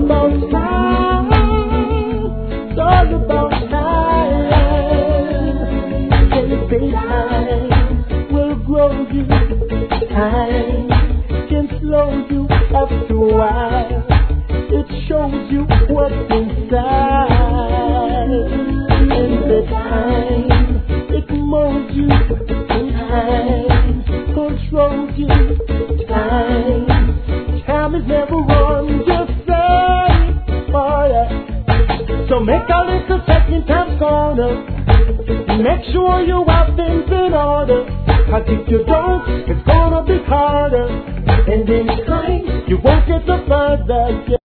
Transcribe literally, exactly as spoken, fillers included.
about time. It's all about time. And the time will grow you. Time can slow you after a while. It shows you what's inside. And the time it molds you. Time controls you. Time, time is never run. Just say, oh yeah. So make a little second time corner. Make sure you have things in order. Cause if you don't, it's gonna be harder. And in time, you won't get no further.